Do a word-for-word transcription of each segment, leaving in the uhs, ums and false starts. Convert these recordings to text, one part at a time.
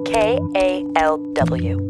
K A L W.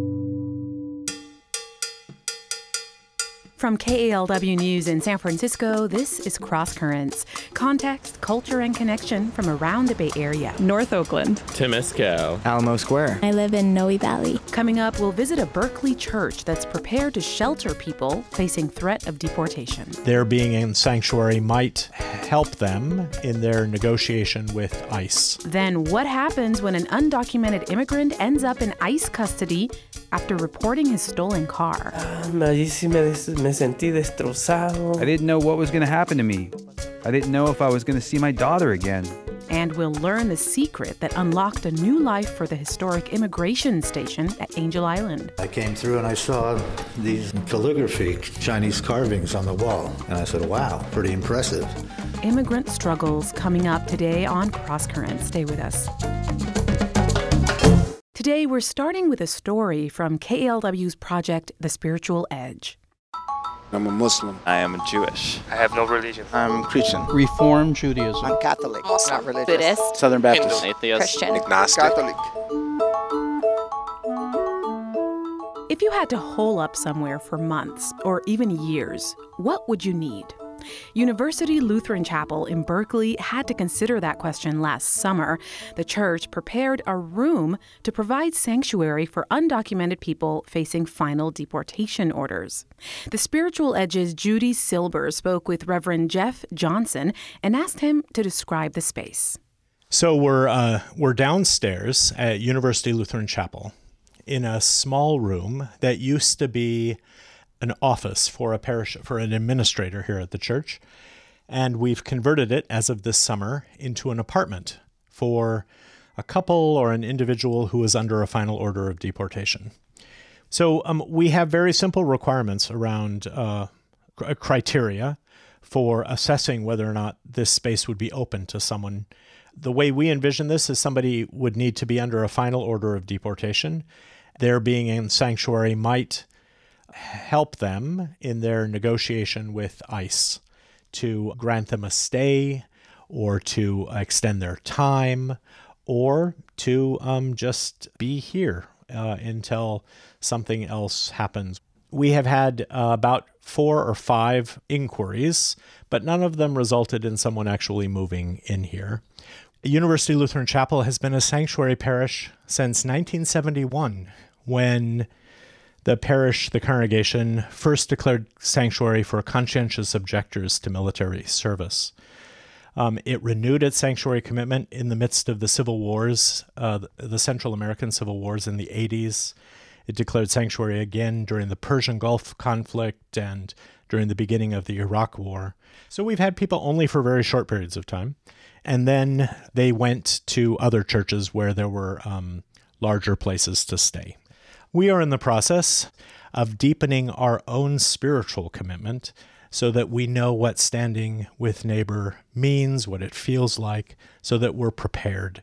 From K A L W News in San Francisco, this is Cross Currents. Context, culture, and connection from around the Bay Area. North Oakland. Temescal. Alamo Square. I live in Noe Valley. Coming up, we'll visit a Berkeley church that's prepared to shelter people facing threat of deportation. Their being in sanctuary might help them in their negotiation with ICE. Then what happens when an undocumented immigrant ends up in ICE custody after reporting his stolen car? Allí sí me, des- me sentí destrozado. I didn't know what was going to happen to me. I didn't know if I was going to see my daughter again. And we'll learn the secret that unlocked a new life for the historic immigration station at Angel Island. I came through and I saw these calligraphy, Chinese carvings on the wall. And I said, wow, pretty impressive. Immigrant struggles coming up today on Cross Currents. Stay with us. Today, we're starting with a story from K A L W's project, The Spiritual Edge. I'm a Muslim. I am Jewish. I have no religion. I'm Christian. Reform Judaism. I'm Catholic. Muslim. Not religious. Buddhist. Southern Baptist. Hindu. Atheist. Christian. Agnostic. Catholic. If you had to hole up somewhere for months or even years, what would you need? University Lutheran Chapel in Berkeley had to consider that question last summer. The church prepared a room to provide sanctuary for undocumented people facing final deportation orders. The Spiritual Edge's Judy Silber spoke with Reverend Jeff Johnson and asked him to describe the space. So we're uh, we're downstairs at University Lutheran Chapel in a small room that used to be an office for a parish, for an administrator here at the church. And we've converted it as of this summer into an apartment for a couple or an individual who is under a final order of deportation. So um, we have very simple requirements around uh, criteria for assessing whether or not this space would be open to someone. The way we envision this is somebody would need to be under a final order of deportation. Their being in sanctuary might help them in their negotiation with ICE to grant them a stay or to extend their time or to um, just be here uh, until something else happens. We have had uh, about four or five inquiries, but none of them resulted in someone actually moving in here. University Lutheran Chapel has been a sanctuary parish since nineteen seventy-one, when the parish, the congregation, first declared sanctuary for conscientious objectors to military service. Um, it renewed its sanctuary commitment in the midst of the civil wars, uh, the Central American civil wars in the eighties. It declared sanctuary again during the Persian Gulf conflict and during the beginning of the Iraq War. So we've had people only for very short periods of time. And then they went to other churches where there were um, larger places to stay. We are in the process of deepening our own spiritual commitment so that we know what standing with neighbor means, what it feels like, so that we're prepared.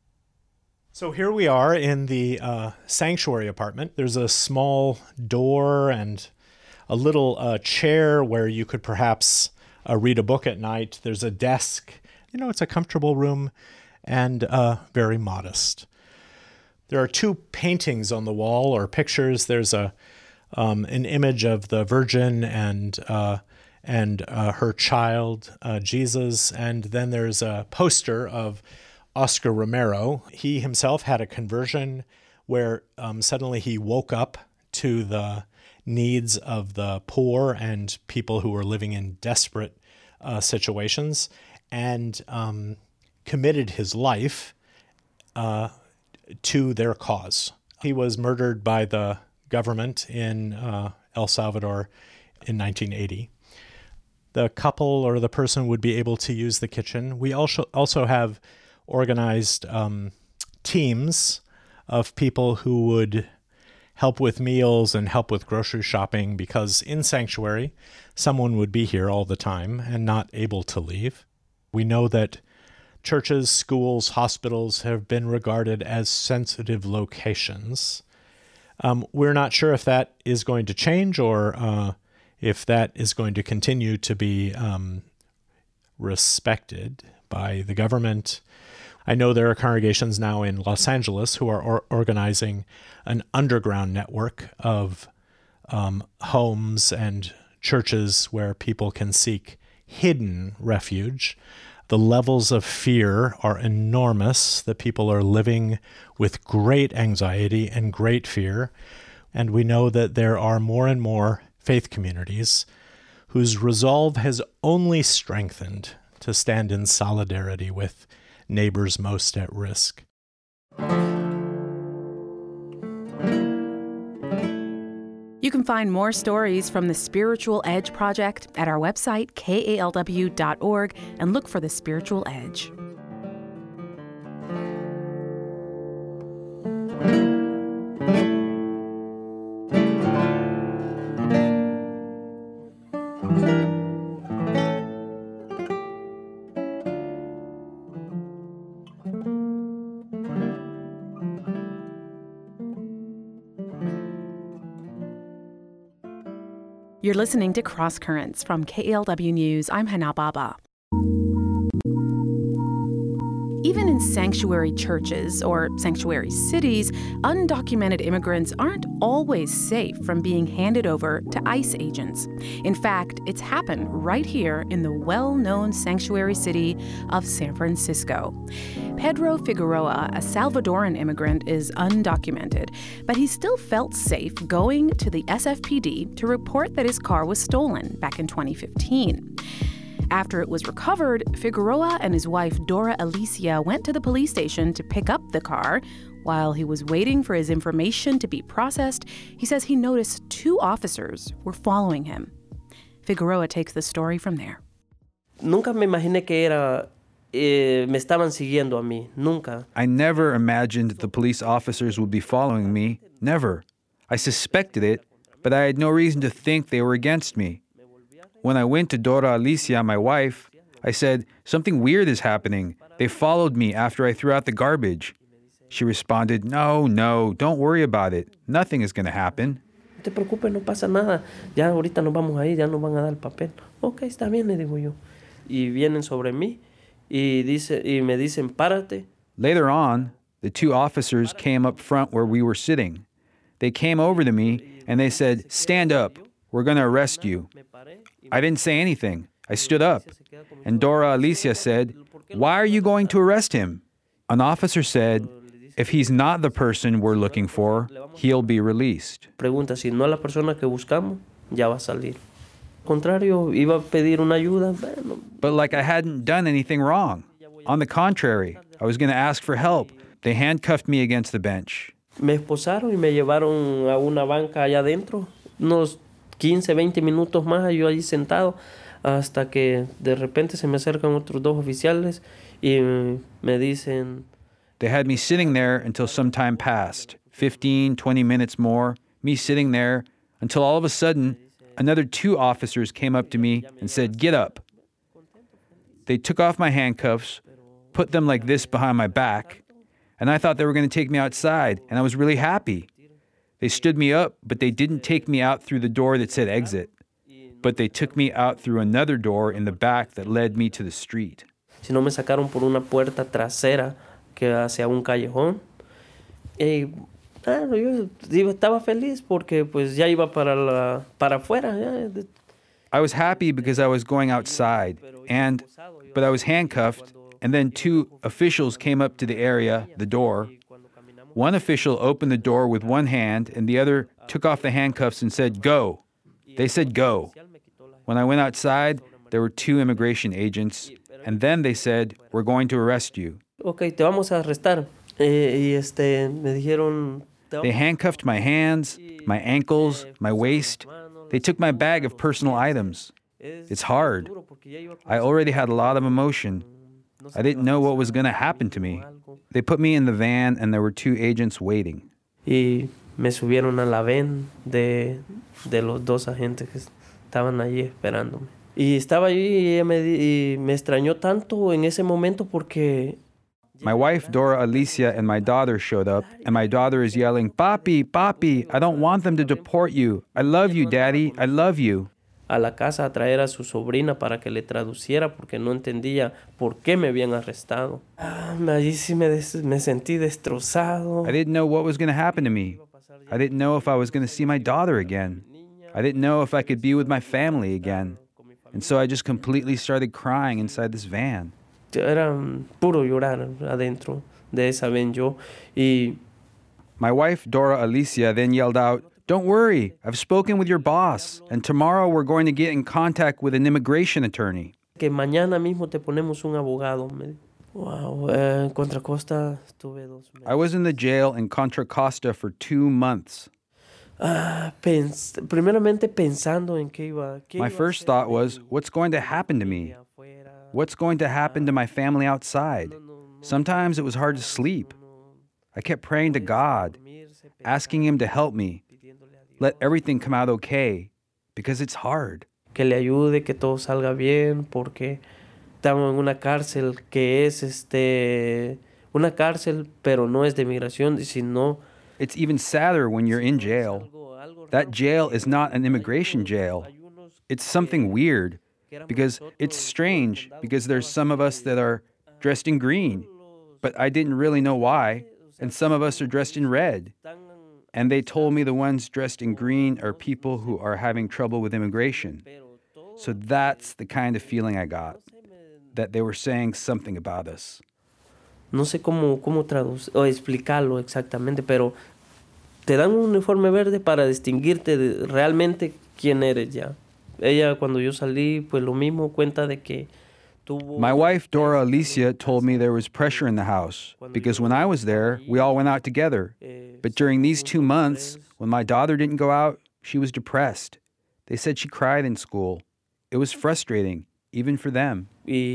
So here we are in the uh, sanctuary apartment. There's a small door and a little uh, chair where you could perhaps uh, read a book at night. There's a desk. You know, it's a comfortable room and uh, very modest. There are two paintings on the wall, or pictures. There's a um, an image of the Virgin and uh, and uh, her child, uh, Jesus, and then there's a poster of Oscar Romero. He himself had a conversion where um, suddenly he woke up to the needs of the poor and people who were living in desperate uh, situations, and um, committed his life uh, to their cause. He was murdered by the government in uh, El Salvador in nineteen eighty. The couple or the person would be able to use the kitchen. We also also have organized um, teams of people who would help with meals and help with grocery shopping, because in sanctuary, someone would be here all the time and not able to leave. We know that churches, schools, hospitals have been regarded as sensitive locations. Um, we're not sure if that is going to change or uh, if that is going to continue to be um, respected by the government. I know there are congregations now in Los Angeles who are or- organizing an underground network of um, homes and churches where people can seek hidden refuge. The levels of fear are enormous, that people are living with great anxiety and great fear. And we know that there are more and more faith communities whose resolve has only strengthened to stand in solidarity with neighbors most at risk. You can find more stories from the Spiritual Edge Project at our website, K A L W dot org, and look for The Spiritual Edge. You're listening to Cross Currents from K A L W News. I'm Hana Baba. Even in sanctuary churches or sanctuary cities, undocumented immigrants aren't always safe from being handed over to ICE agents. In fact, it's happened right here in the well-known sanctuary city of San Francisco. Pedro Figueroa, a Salvadoran immigrant, is undocumented, but he still felt safe going to the S F P D to report that his car was stolen back in twenty fifteen. After it was recovered, Figueroa and his wife Dora Alicia went to the police station to pick up the car. While he was waiting for his information to be processed, he says he noticed two officers were following him. Figueroa takes the story from there. Nunca me imaginé que era, eh, me estaban siguiendo a mí. Nunca. I never imagined the police officers would be following me. Never. I suspected it, but I had no reason to think they were against me. When I went to Dora Alicia, my wife, I said, "Something weird is happening. They followed me after I threw out the garbage." She responded, "No, no, don't worry about it. Nothing is going to happen." No te preocupes, no pasa nada. Ya ahorita nos vamos a ir, ya nos van a dar el papel. Ok, está bien, le digo yo. Y vienen sobre mí y, dice, y me dicen, párate. Later on, the two officers came up front where we were sitting. They came over to me and they said, "Stand up. We're going to arrest you." I didn't say anything. I stood up. And Dora Alicia said, "Why are you going to arrest him?" An officer said, "If he's not the person we're looking for, he'll be released." Pregunta, si no es la persona que buscamos, ya va a salir. Contrario, iba a pedir una ayuda. Bueno. But like I hadn't done anything wrong. On the contrary, I was going to ask for help. They handcuffed me against the bench. Me esposaron y me llevaron a una banca allá adentro. Unos quince, veinte minutos más yo allí sentado hasta que de repente se me acercan otros dos oficiales y me dicen... They had me sitting there until some time passed, fifteen, twenty minutes more, me sitting there until all of a sudden another two officers came up to me and said, "Get up." They took off my handcuffs, put them like this behind my back, and I thought they were going to take me outside, and I was really happy. They stood me up, but they didn't take me out through the door that said exit. But they took me out through another door in the back that led me to the street. Si no, me sacaron por una puerta trasera que hacia un callejón. Y claro, yo estaba feliz porque pues ya iba para la para afuera. Ya. I was happy because I was going outside, and but I was handcuffed, and then two officials came up to the area, the door. One official opened the door with one hand, and the other took off the handcuffs and said, "Go." They said, "Go." When I went outside, there were two immigration agents, and then they said, "We're going to arrest you." Okay, te vamos a arrestar. Eh, y este, me dijeron... They handcuffed my hands, my ankles, my waist. They took my bag of personal items. It's hard. I already had a lot of emotion. I didn't know what was going to happen to me. They put me in the van, and there were two agents waiting. Y me subieron a la van de, de los dos agentes que estaban allí esperándome. Y estaba allí y me, y me extrañó tanto en ese momento porque... My wife, Dora Alicia, and my daughter showed up, and my daughter is yelling, "Papi, Papi, I don't want them to deport you. I love you, Daddy, I love you." a la casa a traer a su sobrina para que le traduciera porque no entendía por qué me habían arrestado. Ah, allí sí me, des- me sentí destrozado. I didn't know what was going to happen to me. I didn't know if I was going to see my daughter again. I didn't know if I could be with my family again. And so I just completely started crying inside this van. Era mm, puro llorar adentro de esa van yo. Y My wife, Dora Alicia, then yelled out, "Don't worry, I've spoken with your boss, and tomorrow we're going to get in contact with an immigration attorney." que mañana mismo te ponemos un abogado. Me- Wow, eh, en Contra Costa estuve dos meses. I was in the jail in Contra Costa for two months. Ah, pens- primeramente pensando en qué iba. Qué My iba a first hacer thought de was, mi what's going to happen to me? familia afuera. What's going to happen to my family outside? No, no, no, Sometimes it was hard to sleep. no, I kept praying to God, dormirse, asking Him to help me, pidiéndole a Dios let everything come out okay, because it's hard. que le ayude, que todo salga bien, porque estamos en una cárcel que es este una cárcel, pero no es de migración, sino It's even sadder when you're in jail. algo- algo That raro, jail porque is not an hay immigration unos- jail. hay unos It's something que- weird, que éramos because nosotros, it's todo el strange, condado because there's estaba some of us así, that are dressed in green, but I didn't really know why, and some of us are dressed in red. tan- And they told me the ones dressed in green are people who are having trouble with immigration. pero todo So that's the kind of feeling I got, se me- that they were saying something about us. no sé cómo, cómo traducir o explicarlo exactamente, pero te dan un uniforme verde para distinguirte de realmente quién eres ya. Ella cuando yo salí, pues lo mismo cuenta de que tuvo... My wife, Dora Alicia, told me there was pressure in the house because when I was there, we all went out together. eh, But during these two months, when my daughter didn't go out, she was depressed. They said she cried in school. It was frustrating, even for them.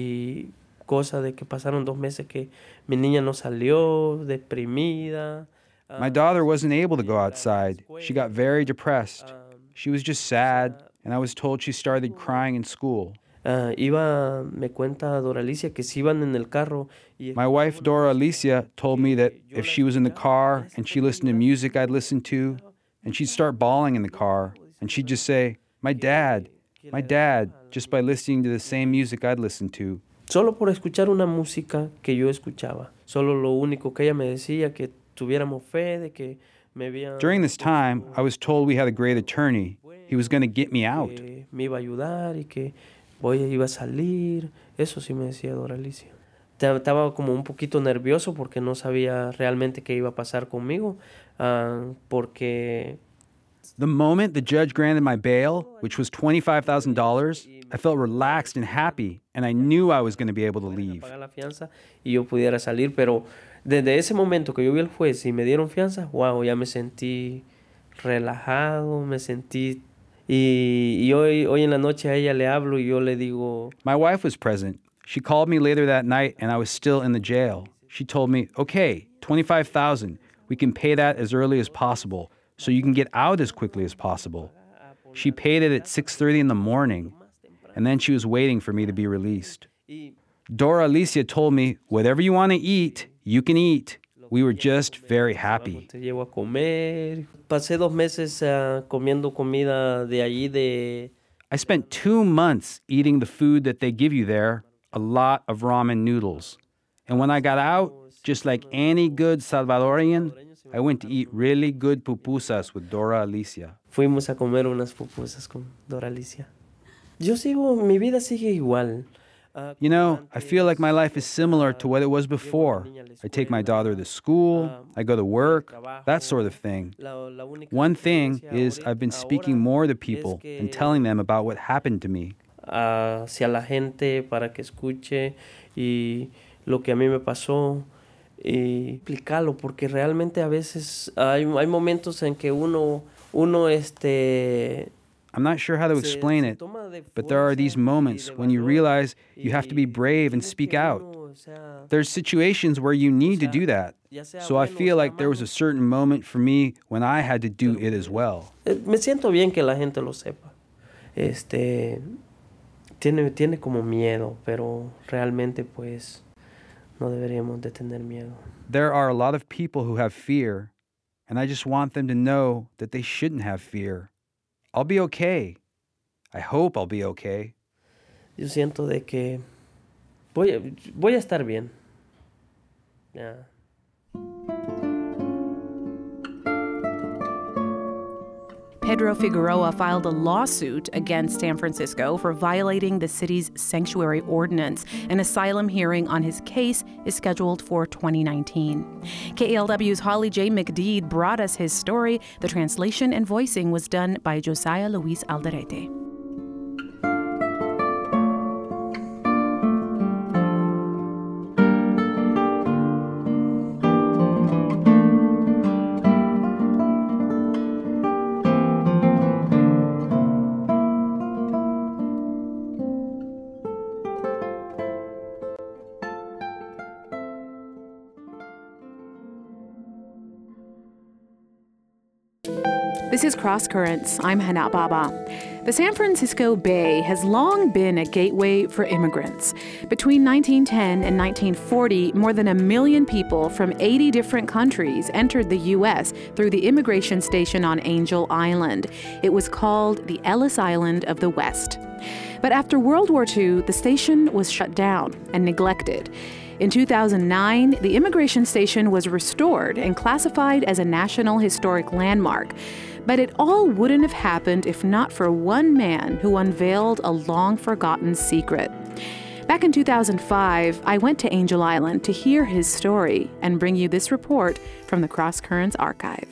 y cosa de que pasaron dos meses que mi niña no salió, deprimida. My daughter wasn't able to go outside. She got very depressed. She was just sad, and I was told she started crying in school. Ah, iba, me cuenta Doralicia que si iban en el carro y My wife, Dora Alicia, told me that if she was in the car and she listened to music I'd listen to, and she'd start bawling in the car, and she'd just say, "My dad, my dad," just by listening to the same music I'd listened to. solo por escuchar una música que yo escuchaba. Solo lo único que ella me decía que tuviéramos fe de que me había During this time, I was told we had a great attorney. He was going to get me out. que me iba a ayudar y que voy iba a salir. Eso sí me decía Doralicia. Ta- Estaba como un poquito nervioso porque no sabía realmente qué iba a pasar conmigo, ah, porque The moment the judge granted my bail, which was twenty-five thousand dollars, I felt relaxed and happy, and I knew I was going to be able to leave. pagar la fianza y yo pudiera salir, pero desde ese momento que yo vi al juez y me dieron fianza, wow, ya me sentí relajado, me sentí y, y hoy hoy en la noche a ella le hablo y yo le digo, My wife was present. She called me later that night, and I was still in the jail. She told me, "Okay, twenty-five thousand dollars. We can pay that as early as possible, so you can get out as quickly as possible." She paid it at six thirty in the morning, and then she was waiting for me to be released. y Dora Alicia told me, "Whatever you want to eat, you can eat." We were just very happy. te llevo a comer. Pasé dos meses ah, comiendo comida de allí de I spent two months eating the food that they give you there, a lot of ramen noodles. And when I got out, just like any good Salvadorian, I went to eat really good pupusas with Dora Alicia. fuimos a comer unas pupusas con Doralicia. Yo sigo, mi vida sigue igual. Ah, You know, I feel like my life is similar to what it was before. I take my daughter to school, I go to work, that sort of thing. la- la única One thing diferencia is ahori- I've been speaking ahora more to es people que, and telling them about what happened to me. hacia la gente para que escuche y lo que a mí me pasó y explicarlo porque realmente a veces hay, hay momentos en que uno uno este I'm not sure how to se- explain se it, toma de but there are fuerza these y moments de when you valor realize you have to be y brave and tienes speak que out. uno, o sea, There's situations where you need to do that. ya sea So I bueno o feel sea like there was malo, a certain moment for me when I had to do it as well. eh, me siento bien que la gente lo sepa. Este tiene tiene como miedo, pero realmente pues no deberíamos de tener miedo. There are a lot of people who have fear, and I just want them to know that they shouldn't have fear. I'll be okay. I hope I'll be okay. Yo siento de que voy a, voy a estar bien. Yeah. Pedro Figueroa filed a lawsuit against San Francisco for violating the city's sanctuary ordinance. An asylum hearing on his case is scheduled for twenty nineteen. K A L W's Holly J. McDeed brought us his story. The translation and voicing was done by Josiah Luis Alderete. This is Cross Currents. I'm Hana Baba. The San Francisco Bay has long been a gateway for immigrants. Between nineteen ten and nineteen forty, more than a million people from eighty different countries entered the U S through the immigration station on Angel Island. It was called the Ellis Island of the West. But after World War Two, the station was shut down and neglected. In two thousand nine, the immigration station was restored and classified as a National Historic Landmark. But it all wouldn't have happened if not for one man who unveiled a long-forgotten secret. Back in two thousand five, I went to Angel Island to hear his story and bring you this report from the Cross Currents archive.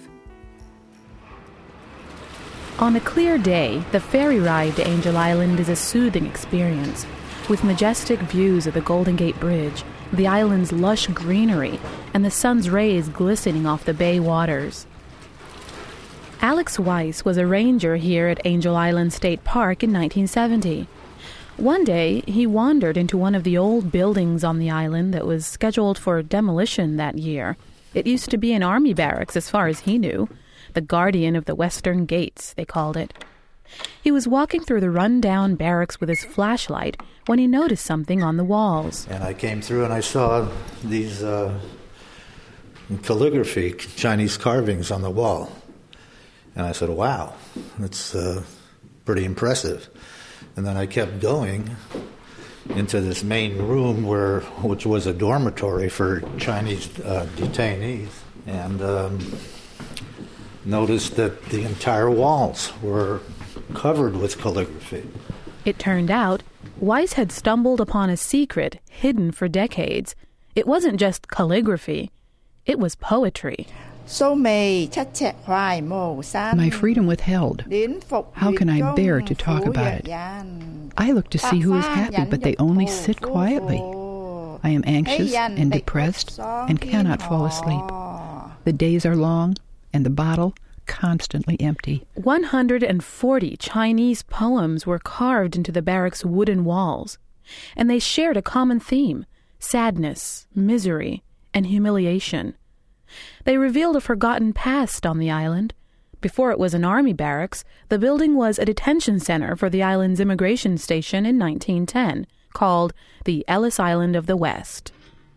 On a clear day, the ferry ride to Angel Island is a soothing experience. With majestic views of the Golden Gate Bridge, the island's lush greenery, and the sun's rays glistening off the bay waters. Alex Weiss was a ranger here at Angel Island State Park in nineteen seventy. One day, he wandered into one of the old buildings on the island that was scheduled for demolition that year. It used to be an army barracks as far as he knew. The Guardian of the Western Gates, they called it. He was walking through the run-down barracks with his flashlight when he noticed something on the walls. And I came through and I saw these uh, calligraphy, Chinese carvings on the wall. And I said, wow, that's uh, pretty impressive. And then I kept going into this main room, where, which was a dormitory for Chinese uh, detainees, and um, noticed that the entire walls were covered with calligraphy. It turned out Weiss had stumbled upon a secret hidden for decades. It wasn't just calligraphy, it was poetry. My freedom withheld. How can I bear to talk about it? I look to see who is happy, but they only sit quietly. I am anxious and depressed and cannot fall asleep. The days are long and the bottle constantly empty. one hundred forty Chinese poems were carved into the barracks' wooden walls, and they shared a common theme: sadness, misery, and humiliation. They revealed a forgotten past on the island. Before it was an army barracks, the building was a detention center for the island's immigration station in nineteen ten, called the Ellis Island of the West.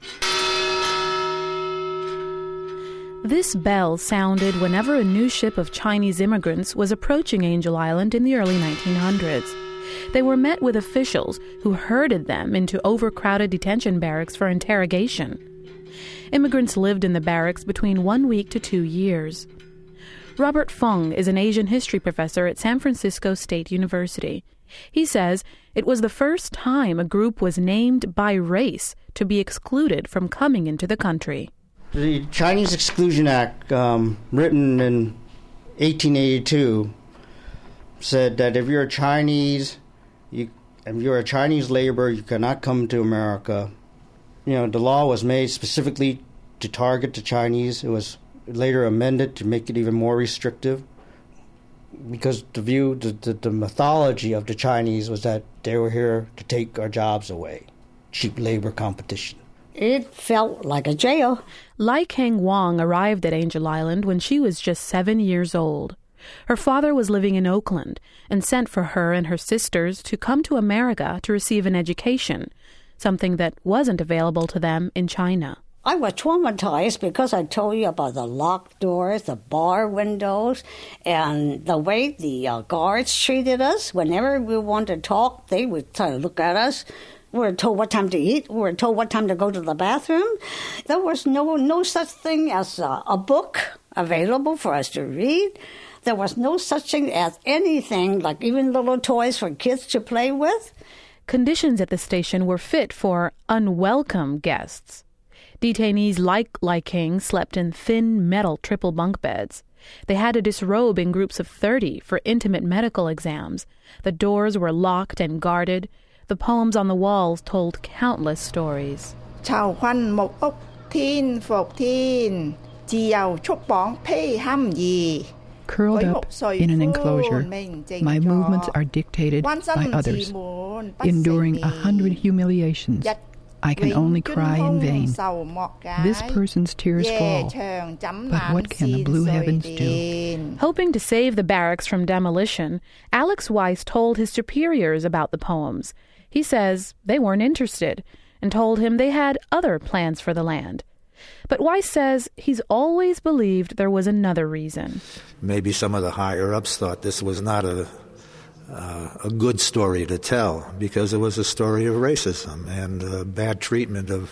This bell sounded whenever a new ship of Chinese immigrants was approaching Angel Island in the early nineteen hundreds. They were met with officials who herded them into overcrowded detention barracks for interrogation. Immigrants lived in the barracks between one week to two years. Robert Fung is an Asian history professor at San Francisco State University. He says it was the first time a group was named by race to be excluded from coming into the country. The Chinese Exclusion Act, um, written in eighteen eighty-two, said that if you're a Chinese, you, if you're a Chinese laborer, you cannot come to America. You know, the law was made specifically to target the Chinese. It was later amended to make it even more restrictive, because the view, the, the, the mythology of the Chinese was that they were here to take our jobs away. Cheap labor competition. It felt like a jail. Lai Kang Wong arrived at Angel Island when she was just seven years old. Her father was living in Oakland and sent for her and her sisters to come to America to receive an education, something that wasn't available to them in China. I was traumatized because I told you about the locked doors, the bar windows, and the way the uh, guards treated us. Whenever we wanted to talk, they would try to look at us. We were told what time to eat. We were told what time to go to the bathroom. There was no no such thing as a, a book available for us to read. There was no such thing as anything, like even little toys for kids to play with. Conditions at the station were fit for unwelcome guests. Detainees like Lai King slept in thin metal triple bunk beds. They had to disrobe in groups of thirty for intimate medical exams. The doors were locked and guarded. The poems on the walls told countless stories. Chào khoan một ốc thiên phục thiên, chiều chúc bóng pei ham yi. Curled up in an enclosure, my movements are dictated by others. Enduring a hundred humiliations, I can only cry in vain. This person's tears fall, but what can the blue heavens do? Hoping to save the barracks from demolition, Alex Weiss told his superiors about the poems. He says they weren't interested and told him they had other plans for the land. But Weiss says he's always believed there was another reason. Maybe some of the higher-ups thought this was not a uh, a good story to tell because it was a story of racism and uh, bad treatment of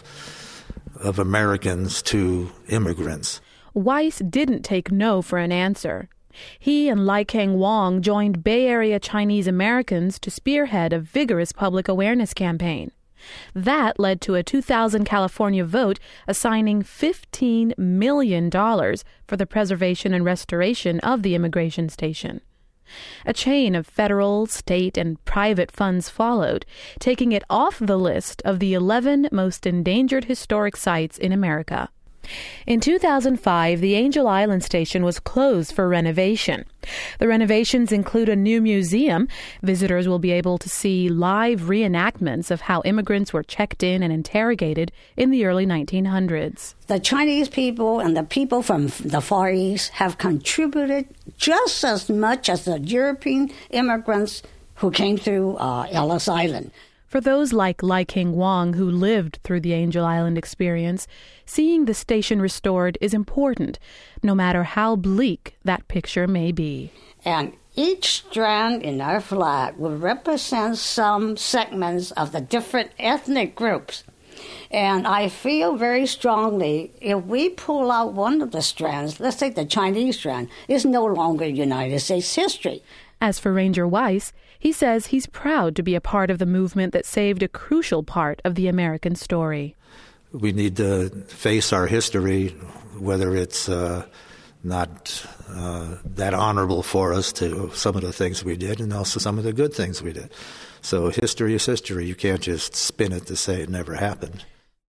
of Americans to immigrants. Weiss didn't take no for an answer. He and Lai Kang Wong joined Bay Area Chinese Americans to spearhead a vigorous public awareness campaign. That led to a two thousand California vote assigning fifteen million dollars for the preservation and restoration of the immigration station. A chain of federal, state, and private funds followed, taking it off the list of the eleven most endangered historic sites in America. In two thousand five, the Angel Island station was closed for renovation. The renovations include a new museum. Visitors will be able to see live reenactments of how immigrants were checked in and interrogated in the early nineteen hundreds. The Chinese people and the people from the Far East have contributed just as much as the European immigrants who came through uh, Ellis Island. For those like Lai King Wong who lived through the Angel Island experience, seeing the station restored is important, no matter how bleak that picture may be. And each strand in our flag will represent some segments of the different ethnic groups. And I feel very strongly if we pull out one of the strands, let's say the Chinese strand, it's no longer United States history. As for Ranger Weiss, he says he's proud to be a part of the movement that saved a crucial part of the American story. We need to face our history, whether it's uh, not uh, that honorable for us to some of the things we did and also some of the good things we did. So history is history. You can't just spin it to say it never happened.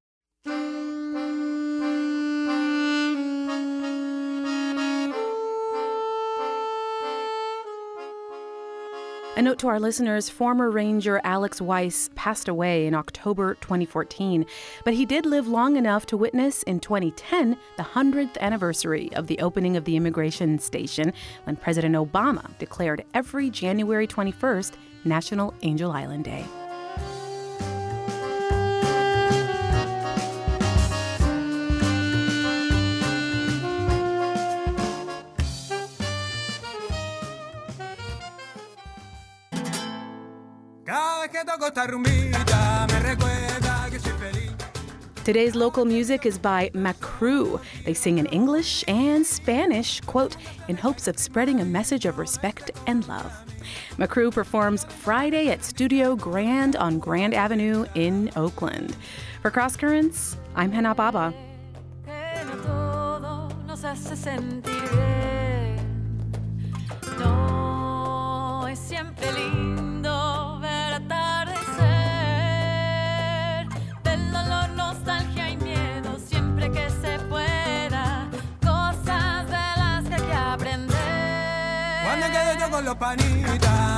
A note to our listeners, former Ranger Alex Weiss passed away in October twenty fourteen, but he did live long enough to witness in twenty ten the hundredth anniversary of the opening of the immigration station when President Obama declared every January twenty-first National Angel Island Day. Today's local music is by Macru. They sing in English and Spanish, quote, in hopes of spreading a message of respect and love. Macru performs Friday at Studio Grand on Grand Avenue in Oakland. For Cross Currents, I'm Hannah Baba. Con los panitas